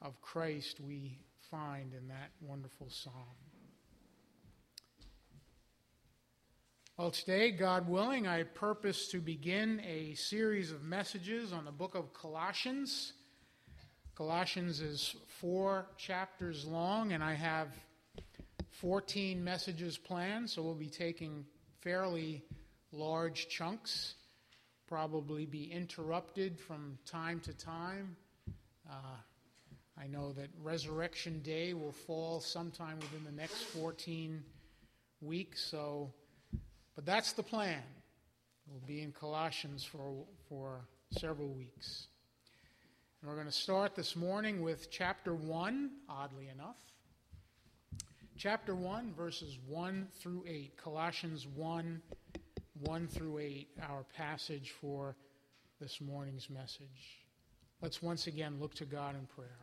of Christ we find in that wonderful psalm. Well, today, God willing, I purpose to begin a series of messages on the book of Colossians. Colossians is 4 chapters long, and I have 14 messages planned, so we'll be taking fairly large chunks, probably be interrupted from time to time. I know that Resurrection Day will fall sometime within the next 14 weeks, but that's the plan. We'll be in Colossians for several weeks. And we're going to start this morning with chapter 1, oddly enough. Chapter 1, verses 1 through 8. Colossians 1, 1 through 8, our passage for this morning's message. Let's once again look to God in prayer.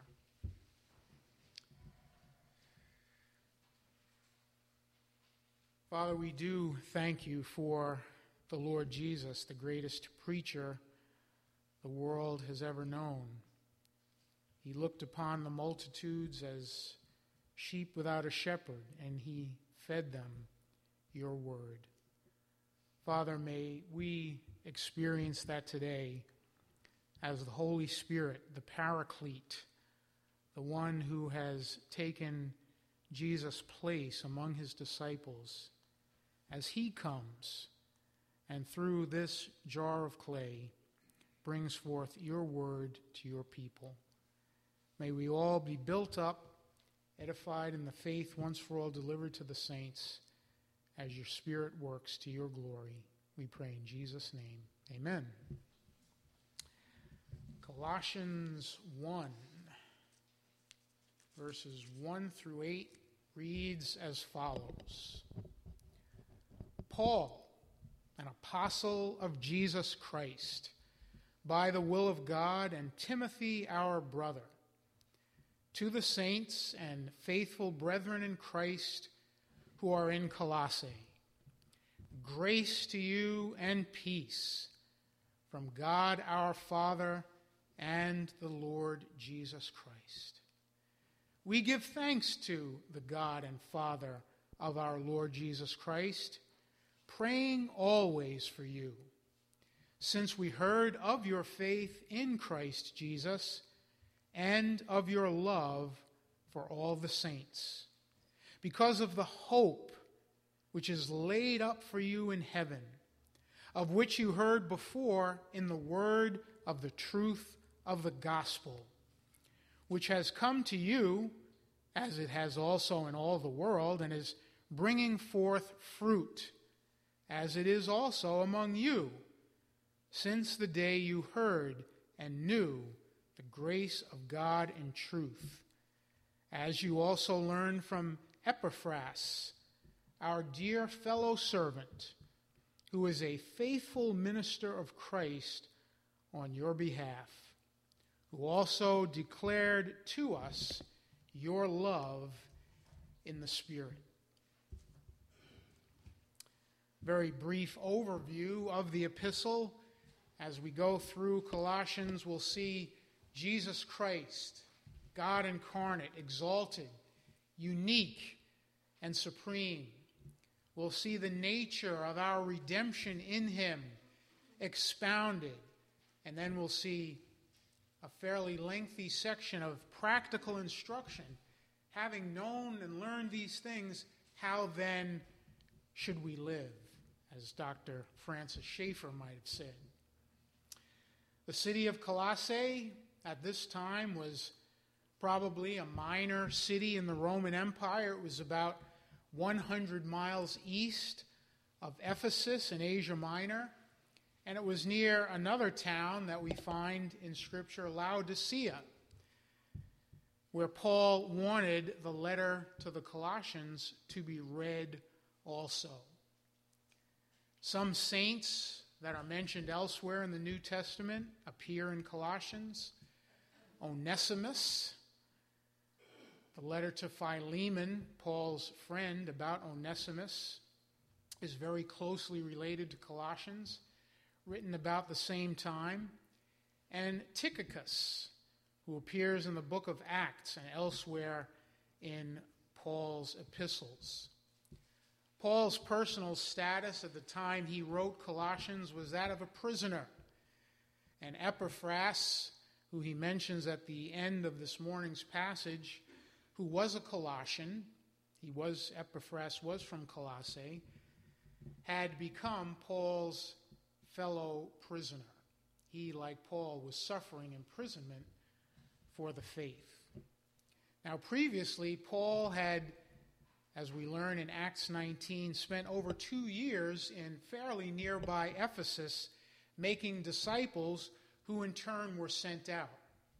Father, we do thank you for the Lord Jesus, the greatest preacher the world has ever known. He looked upon the multitudes as sheep without a shepherd, and he fed them your word. Father, may we experience that today as the Holy Spirit, the Paraclete, the one who has taken Jesus' place among his disciples, as he comes and through this jar of clay brings forth your word to your people. May we all be built up, edified in the faith once for all delivered to the saints, as your Spirit works to your glory. We pray in Jesus' name. Amen. Colossians 1, verses 1 through 8 reads as follows. Paul, an apostle of Jesus Christ, by the will of God, and Timothy, our brother, to the saints and faithful brethren in Christ who are in Colossae, grace to you and peace from God our Father and the Lord Jesus Christ. We give thanks to the God and Father of our Lord Jesus Christ, praying always for you, since we heard of your faith in Christ Jesus and of your love for all the saints, because of the hope which is laid up for you in heaven, of which you heard before in the word of the truth of the gospel, which has come to you, as it has also in all the world, and is bringing forth fruit, as it is also among you, since the day you heard and knew the grace of God in truth, as you also learned from Epaphras, our dear fellow servant, who is a faithful minister of Christ on your behalf, who also declared to us your love in the Spirit. Very brief overview of the epistle. As we go through Colossians, we'll see Jesus Christ, God incarnate, exalted, unique, and supreme. We'll see the nature of our redemption in him expounded. And then we'll see a fairly lengthy section of practical instruction. Having known and learned these things, how then should we live? As Dr. Francis Schaeffer might have said. The city of Colossae at this time was probably a minor city in the Roman Empire. It was about 100 miles east of Ephesus in Asia Minor, and it was near another town that we find in Scripture, Laodicea, where Paul wanted the letter to the Colossians to be read also. Some saints that are mentioned elsewhere in the New Testament appear in Colossians. Onesimus, the letter to Philemon, Paul's friend, about Onesimus, is very closely related to Colossians, written about the same time. And Tychicus, who appears in the book of Acts and elsewhere in Paul's epistles. Paul's personal status at the time he wrote Colossians was that of a prisoner. And Epaphras, who he mentions at the end of this morning's passage, who was a Colossian, Epaphras was from Colossae, had become Paul's fellow prisoner. He, like Paul, was suffering imprisonment for the faith. Now, previously, Paul had, as we learn in Acts 19, spent over 2 years in fairly nearby Ephesus making disciples who in turn were sent out.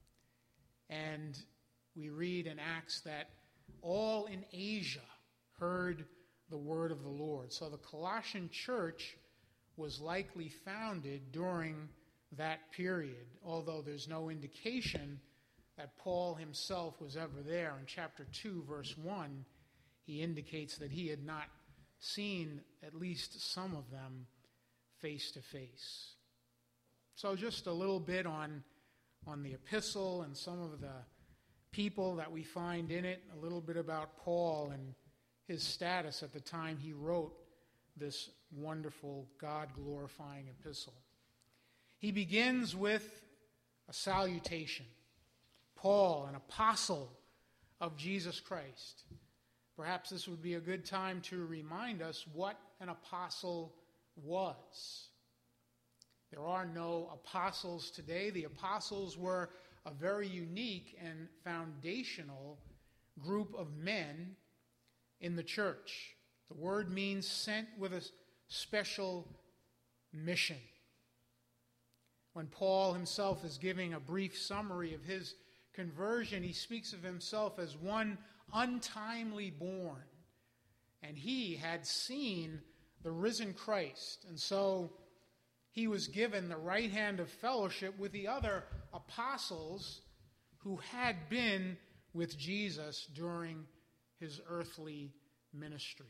And we read in Acts that all in Asia heard the word of the Lord. So the Colossian church was likely founded during that period, although there's no indication that Paul himself was ever there. In chapter 2, verse 1, he indicates that he had not seen at least some of them face to face. So just a little bit on the epistle and some of the people that we find in it, a little bit about Paul and his status at the time he wrote this wonderful, God-glorifying epistle. He begins with a salutation. Paul, an apostle of Jesus Christ. Perhaps this would be a good time to remind us what an apostle was. There are no apostles today. The apostles were a very unique and foundational group of men in the church. The word means sent with a special mission. When Paul himself is giving a brief summary of his conversion, he speaks of himself as one untimely born. And he had seen the risen Christ. And so he was given the right hand of fellowship with the other apostles who had been with Jesus during his earthly ministry.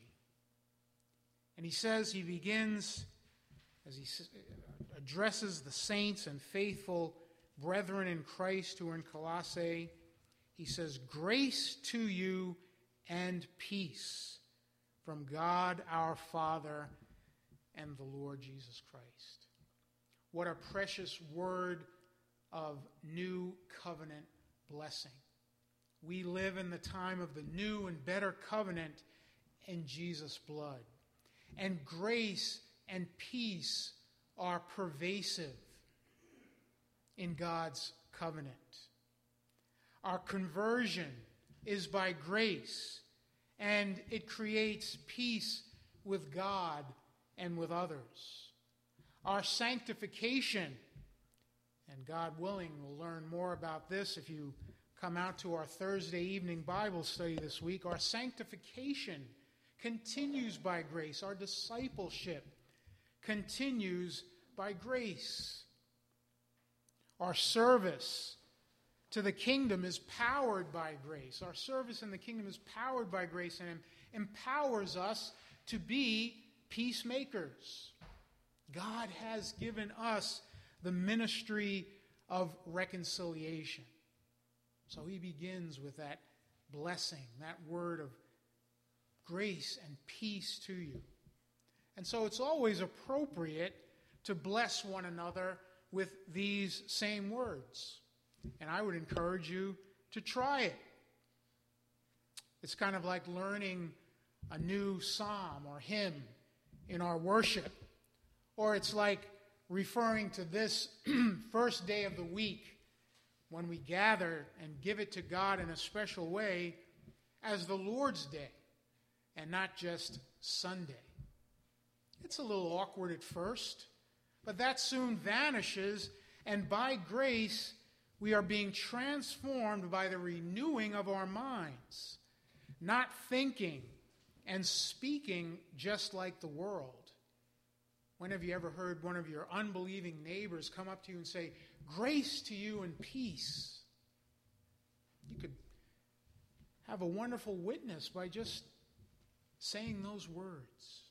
And he says, he begins, as he addresses the saints and faithful brethren in Christ who are in Colossae, he says, "Grace to you and peace from God our Father and the Lord Jesus Christ." What a precious word of new covenant blessing. We live in the time of the new and better covenant in Jesus' blood. And grace and peace are pervasive in God's covenant. Our conversion is by grace, and it creates peace with God and with others. Our sanctification, and God willing, we'll learn more about this if you come out to our Thursday evening Bible study this week. Our sanctification continues by grace. Our discipleship continues by grace. Our service to the kingdom is powered by grace. Our service in the kingdom is powered by grace and empowers us to be peacemakers. God has given us the ministry of reconciliation. So he begins with that blessing, that word of grace and peace to you. And so it's always appropriate to bless one another with these same words. And I would encourage you to try it. It's kind of like learning a new psalm or hymn in our worship. Or it's like referring to this first day of the week when we gather and give it to God in a special way as the Lord's Day and not just Sunday. It's a little awkward at first, but that soon vanishes, and by grace we are being transformed by the renewing of our minds, not thinking and speaking just like the world. When have you ever heard one of your unbelieving neighbors come up to you and say, "Grace to you and peace"? You could have a wonderful witness by just saying those words.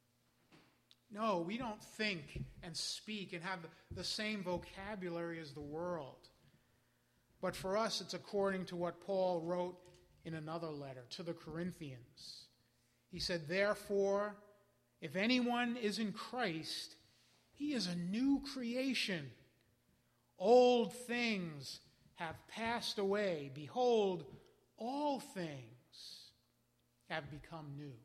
No, we don't think and speak and have the same vocabulary as the world. But for us, it's according to what Paul wrote in another letter to the Corinthians. He said, "Therefore, if anyone is in Christ, he is a new creation. Old things have passed away. Behold, all things have become new."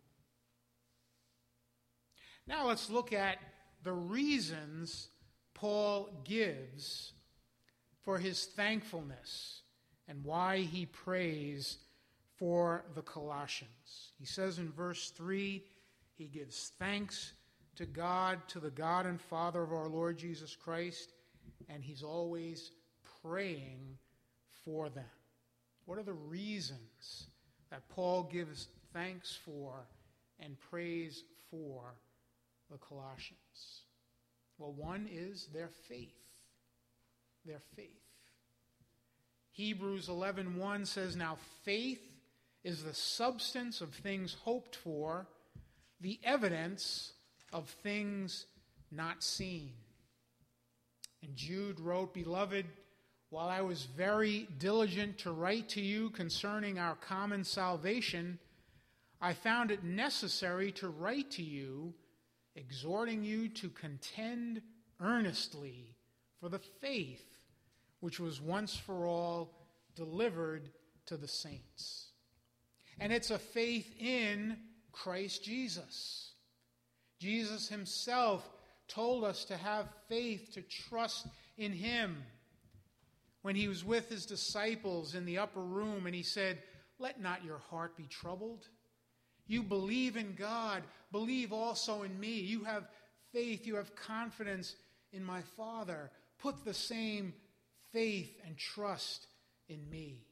Now let's look at the reasons Paul gives for his thankfulness and why he prays for the Colossians. He says in verse 3, he gives thanks to God, to the God and Father of our Lord Jesus Christ, and he's always praying for them. What are the reasons that Paul gives thanks for and prays for the Colossians? Well, one is their faith. Their faith. Hebrews 11:1 says, "Now faith is the substance of things hoped for, the evidence of things not seen." And Jude wrote, "Beloved, while I was very diligent to write to you concerning our common salvation, I found it necessary to write to you, exhorting you to contend earnestly for the faith which was once for all delivered to the saints." And it's a faith in Christ Jesus. Jesus himself told us to have faith, to trust in him. When he was with his disciples in the upper room and he said, "Let not your heart be troubled. You believe in God, believe also in me. You have faith, you have confidence in my Father. Put the same faith and trust in me."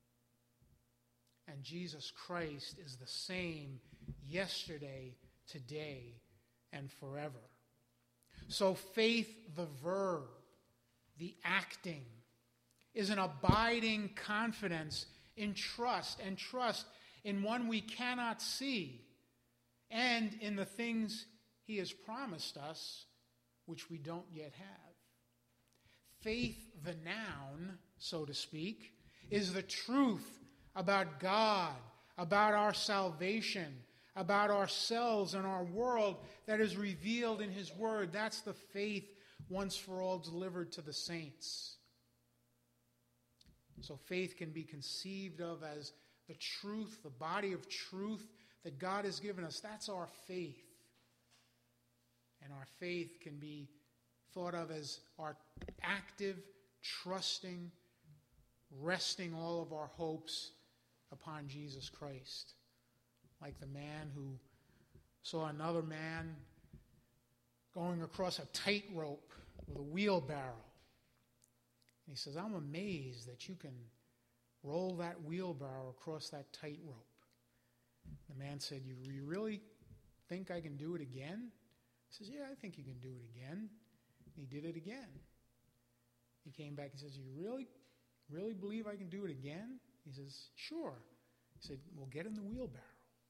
And Jesus Christ is the same yesterday, today, and forever. So faith, the verb, the acting, is an abiding confidence in trust, and trust in one we cannot see, and in the things he has promised us, which we don't yet have. Faith, the noun, so to speak, is the truth about God, about our salvation, about ourselves and our world that is revealed in his word. That's the faith once for all delivered to the saints. So faith can be conceived of as the truth, the body of truth that God has given us. That's our faith. And our faith can be thought of as our active, trusting, resting all of our hopes upon Jesus Christ. Like the man who saw another man going across a tightrope with a wheelbarrow. And he says, "I'm amazed that you can roll that wheelbarrow across that tightrope." The man said, you really think I can do it again?" He says, "Yeah, I think you can do it again." And he did it again. He came back and says, "You really believe I can do it again?" He says, "Sure." He said, "Well, get in the wheelbarrow.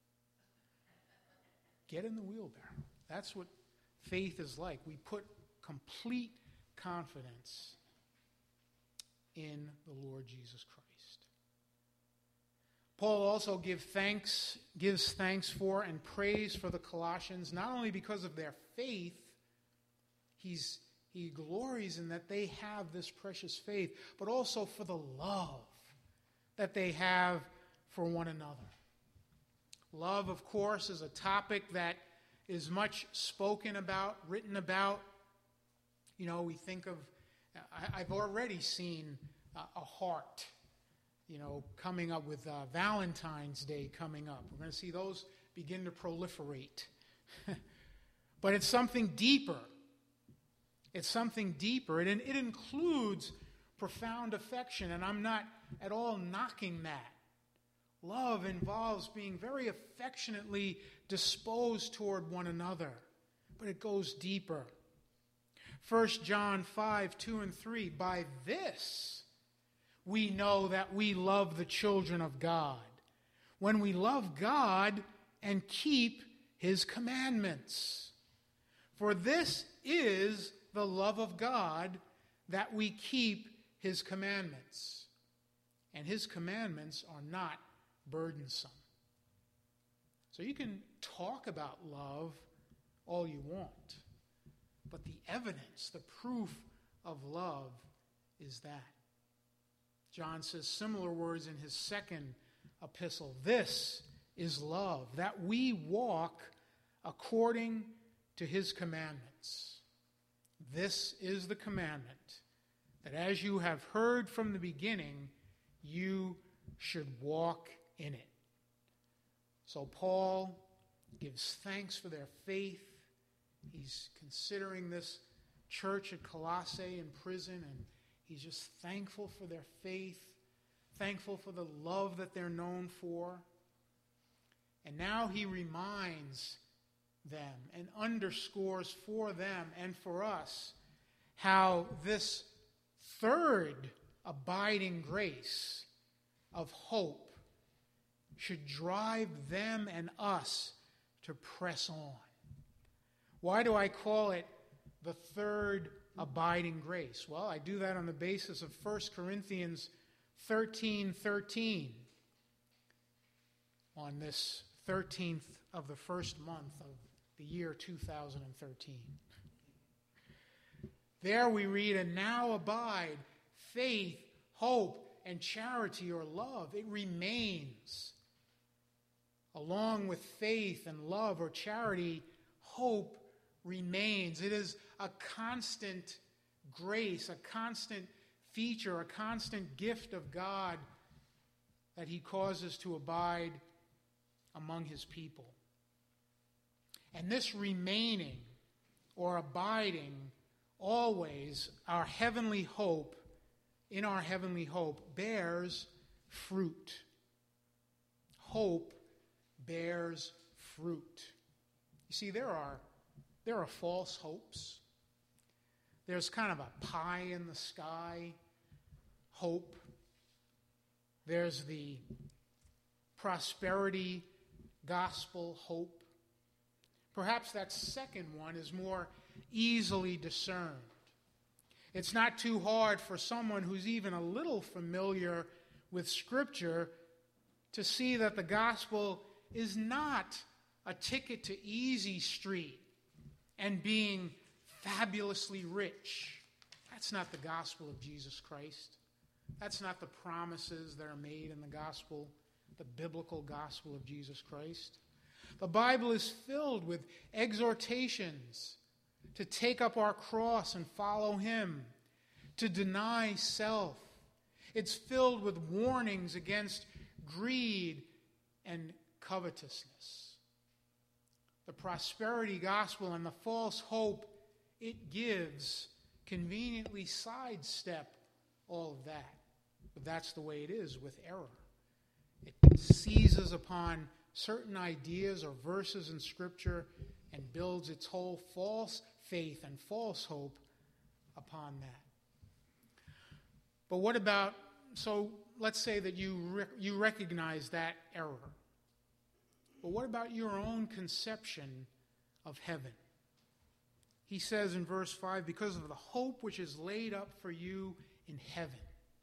Get in the wheelbarrow." That's what faith is like. We put complete confidence in the Lord Jesus Christ. Paul also gives thanks for and praise for the Colossians, not only because of their faith, he glories in that they have this precious faith, but also for the love that they have for one another. Love, of course, is a topic that is much spoken about, written about. You know, we think of, I've already seen a heart, coming up with Valentine's Day coming up. We're going to see those begin to proliferate. But it's something deeper. It's something deeper. It includes profound affection, and I'm not at all knocking that. Love involves being very affectionately disposed toward one another, but it goes deeper. 1 John 5:2-3, "By this we know that we love the children of God, when we love God and keep his commandments. For this is the love of God, that we keep his commandments." and his commandments are not burdensome. So you can talk about love all you want, but the evidence, the proof of love is that. John says similar words in his second epistle. This is love, that we walk according to his commandments. This is the commandment, that as you have heard from the beginning, you should walk in it. So Paul gives thanks for their faith. He's considering this church at Colossae in prison, and he's just thankful for their faith, thankful for the love that they're known for. And now he reminds them and underscores for them and for us how this third abiding grace of hope should drive them and us to press on. Why do I call it the third abiding grace? Well, I do that on the basis of 1 Corinthians 13:13 on this 13th of the first month of the year 2013. There we read, and now abide faith, hope, and charity or love. It remains. Along with faith and love or charity, hope remains. It is a constant grace, a constant feature, a constant gift of God that he causes to abide among his people. And this remaining or abiding always, our heavenly hope, in our heavenly hope, bears fruit. Hope bears fruit. You see, there are false hopes. There's kind of a pie in the sky hope. There's the prosperity gospel hope. Perhaps that second one is more easily discerned. It's not too hard for someone who's even a little familiar with Scripture to see that the gospel is not a ticket to Easy Street and being fabulously rich. That's not the gospel of Jesus Christ. That's not the promises that are made in the gospel, the biblical gospel of Jesus Christ. The Bible is filled with exhortations to take up our cross and follow him, to deny self. It's filled with warnings against greed and covetousness. The prosperity gospel and the false hope it gives conveniently sidestep all of that. But that's the way it is with error. It seizes upon certain ideas or verses in Scripture and builds its whole false faith and false hope upon that. But what about, so let's say that you recognize that error. But what about your own conception of heaven? He says in verse 5, because of the hope which is laid up for you in heaven.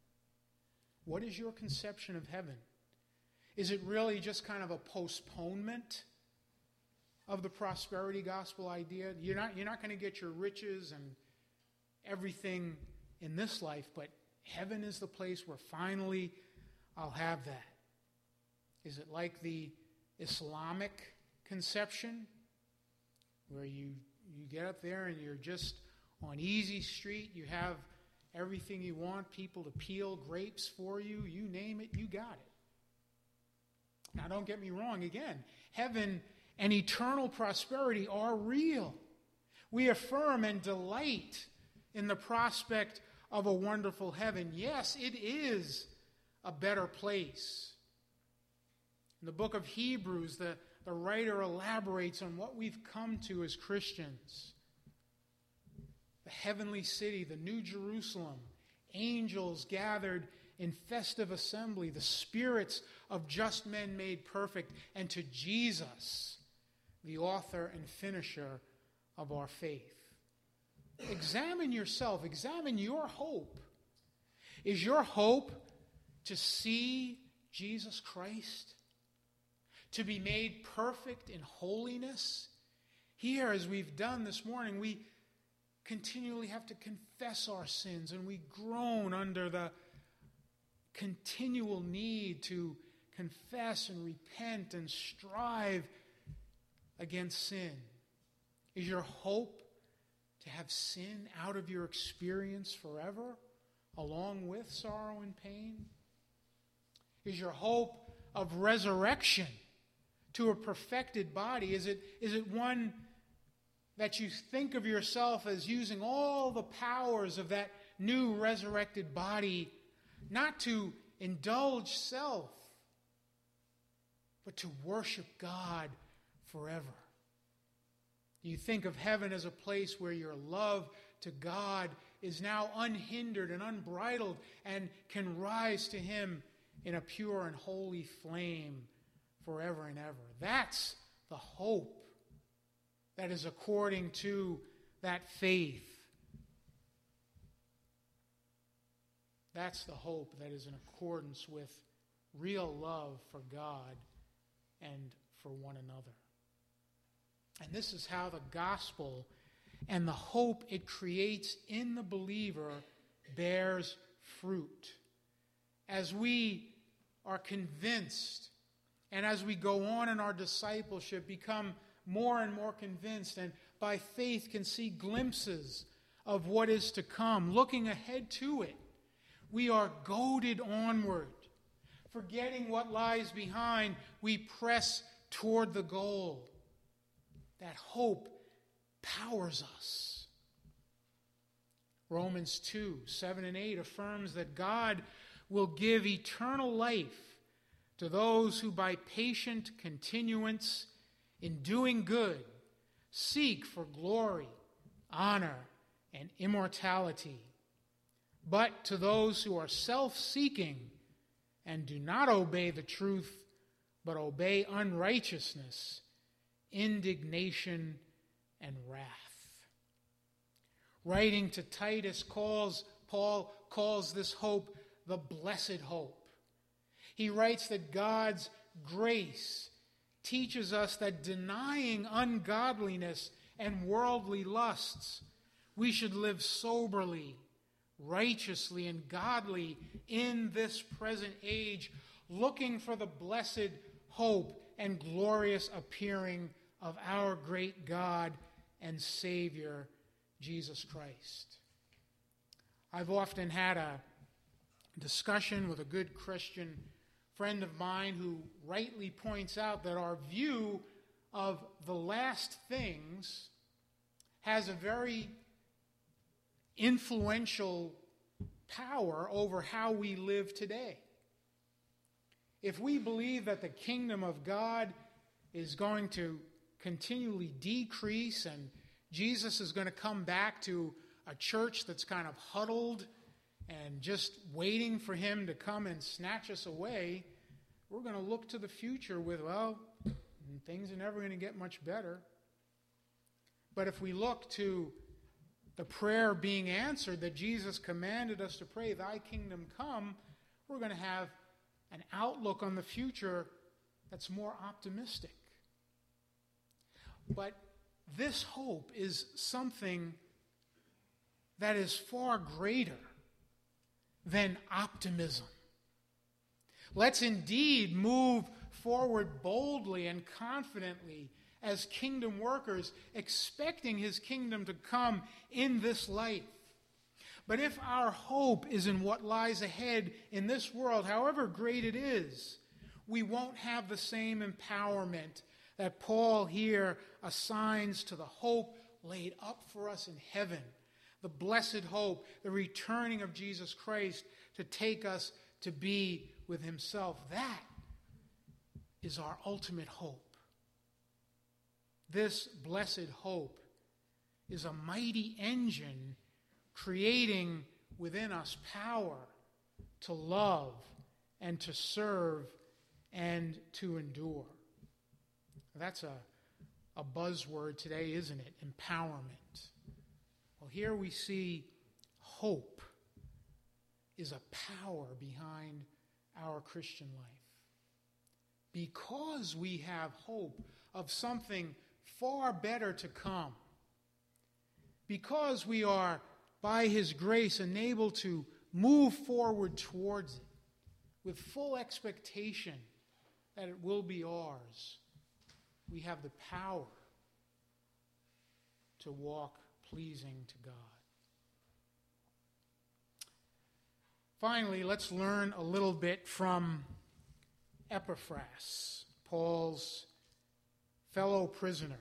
What is your conception of heaven? Is it really just kind of a postponement of the prosperity gospel idea? You're not going to get your riches and everything in this life, but heaven is the place where finally I'll have that. Is it like the Islamic conception where you get up there and you're just on Easy Street, you have everything you want, people to peel grapes for you, you name it, you got it. Now don't get me wrong, again, heaven and eternal prosperity are real. We affirm and delight in the prospect of a wonderful heaven. Yes, it is a better place. In the book of Hebrews, the writer elaborates on what we've come to as Christians. The heavenly city, the New Jerusalem, angels gathered in festive assembly, the spirits of just men made perfect, and to Jesus, the author and finisher of our faith. Examine yourself, examine your hope. Is your hope to see Jesus Christ, to be made perfect in holiness. Here, as we've done this morning, we continually have to confess our sins, and we groan under the continual need to confess and repent and strive against sin. Is your hope to have sin out of your experience forever, along with sorrow and pain? Is your hope of resurrection to a perfected body? Is it one that you think of yourself as using all the powers of that new resurrected body, not to indulge self, but to worship God forever? Do you think of heaven as a place where your love to God is now unhindered and unbridled and can rise to Him in a pure and holy flame forever and ever? That's the hope that is according to that faith. That's the hope that is in accordance with real love for God and for one another. And this is how the gospel and the hope it creates in the believer bears fruit. As we are convinced, and as we go on in our discipleship, become more and more convinced, and by faith can see glimpses of what is to come, looking ahead to it, we are goaded onward. Forgetting what lies behind, we press toward the goal. That hope powers us. Romans 2:7-8 affirms that God will give eternal life to those who by patient continuance in doing good seek for glory, honor, and immortality. But to those who are self-seeking and do not obey the truth, but obey unrighteousness, indignation and wrath. Writing to Titus, Paul calls this hope the blessed hope. He writes that God's grace teaches us that denying ungodliness and worldly lusts, we should live soberly, righteously, and godly in this present age, looking for the blessed hope and glorious appearing of our great God and Savior, Jesus Christ. I've often had a discussion with a good Christian friend of mine who rightly points out that our view of the last things has a very influential power over how we live today. If we believe that the kingdom of God is going to continually decrease and Jesus is going to come back to a church that's kind of huddled and just waiting for Him to come and snatch us away, we're going to look to the future with, well, things are never going to get much better. But if we look to the prayer being answered that Jesus commanded us to pray, Thy kingdom come, we're going to have an outlook on the future that's more optimistic. But this hope is something that is far greater than optimism. Let's indeed move forward boldly and confidently as kingdom workers, expecting His kingdom to come in this life. But if our hope is in what lies ahead in this world, however great it is, we won't have the same empowerment that Paul here assigns to the hope laid up for us in heaven, the blessed hope, the returning of Jesus Christ to take us to be with Himself. That is our ultimate hope. This blessed hope is a mighty engine creating within us power to love and to serve and to endure. That's a buzzword today, isn't it? Empowerment. Well, here we see hope is a power behind our Christian life. Because we have hope of something far better to come. Because we are, by His grace, enabled to move forward towards it with full expectation that it will be ours. We have the power to walk pleasing to God. Finally, let's learn a little bit from Epaphras, Paul's fellow prisoner.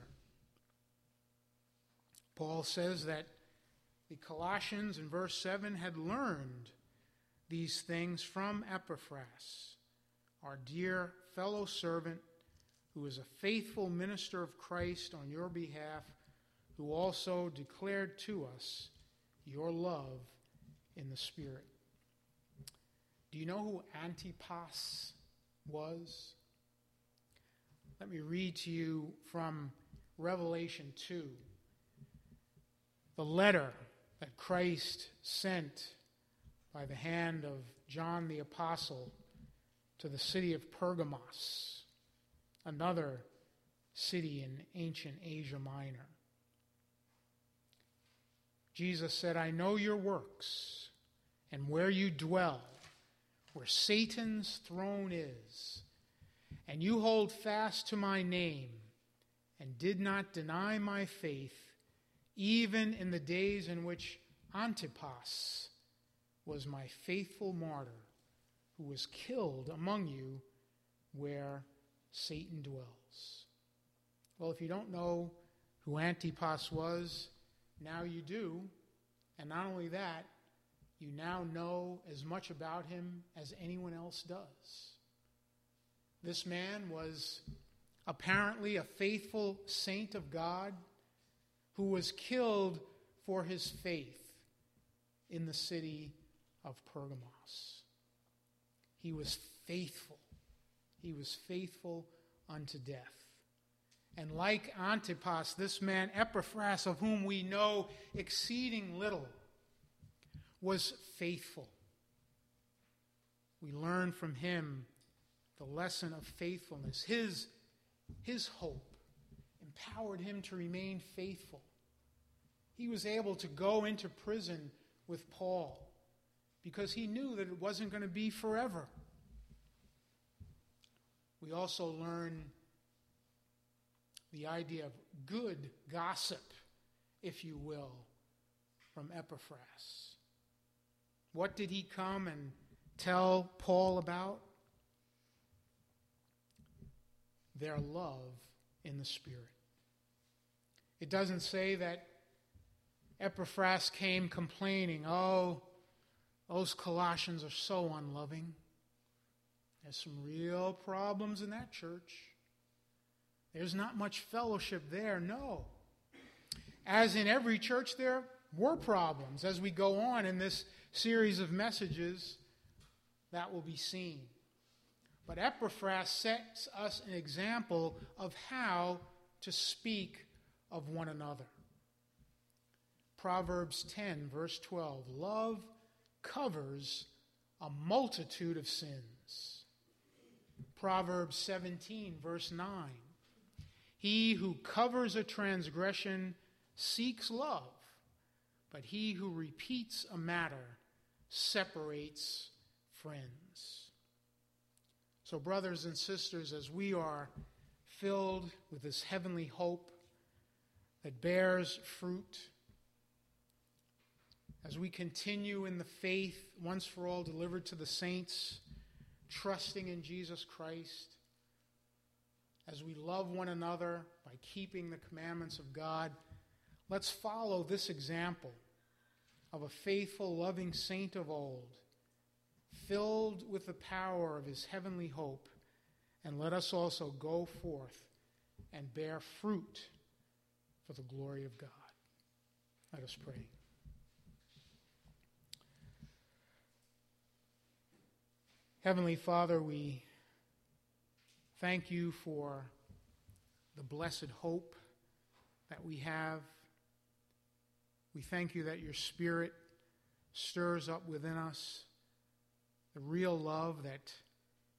Paul says that the Colossians in verse 7 had learned these things from Epaphras, our dear fellow servant, who is a faithful minister of Christ on your behalf, who also declared to us your love in the Spirit. Do you know who Antipas was? Let me read to you from Revelation 2, the letter that Christ sent by the hand of John the Apostle to the city of Pergamos, another city in ancient Asia Minor. Jesus said, I know your works and where you dwell, where Satan's throne is, and you hold fast to my name and did not deny my faith, even in the days in which Antipas was my faithful martyr, who was killed among you where Satan dwells. Well, if you don't know who Antipas was, now you do. And not only that, you now know as much about him as anyone else does. This man was apparently a faithful saint of God who was killed for his faith in the city of Pergamos. He was faithful. He was faithful unto death. And like Antipas, this man Epaphras, of whom we know exceeding little, was faithful. We learn from him the lesson of faithfulness. His hope empowered him to remain faithful. He was able to go into prison with Paul because he knew that it wasn't going to be forever. We also learn the idea of good gossip, if you will, from Epaphras. What did he come and tell Paul about? Their love in the Spirit. It doesn't say that Epaphras came complaining, oh, those Colossians are so unloving. There's some real problems in that church. There's not much fellowship there. No. As in every church, there were problems. As we go on in this series of messages, that will be seen. But Epaphras sets us an example of how to speak of one another. Proverbs 10, verse 12, love covers a multitude of sins. Proverbs 17, verse 9, he who covers a transgression seeks love, but he who repeats a matter separates friends. So, brothers and sisters, as we are filled with this heavenly hope that bears fruit, as we continue in the faith once for all delivered to the saints, trusting in Jesus Christ, as we love one another by keeping the commandments of God, let's follow this example of a faithful, loving saint of old, filled with the power of his heavenly hope, and let us also go forth and bear fruit for the glory of God. Let us pray. Heavenly Father, we thank you for the blessed hope that we have. We thank you that your Spirit stirs up within us the real love that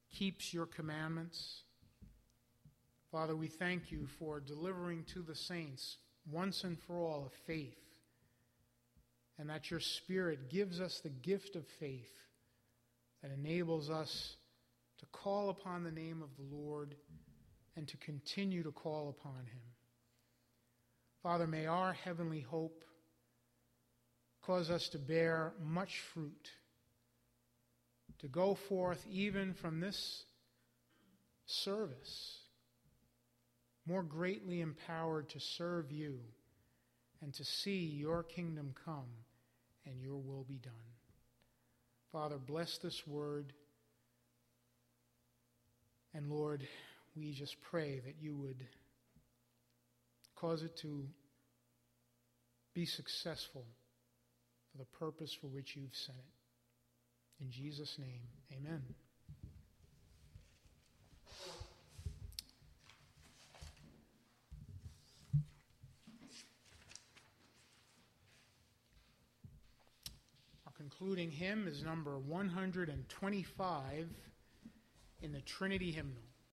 keeps your commandments. Father, we thank you for delivering to the saints once and for all a faith, and that your Spirit gives us the gift of faith that enables us to call upon the name of the Lord and to continue to call upon him. Father, may our heavenly hope cause us to bear much fruit, to go forth even from this service more greatly empowered to serve you and to see your kingdom come and your will be done. Father, bless this word. And Lord, we just pray that you would cause it to be successful for the purpose for which you've sent it. In Jesus' name, amen. Our concluding hymn is number 125 in the Trinity Hymnal.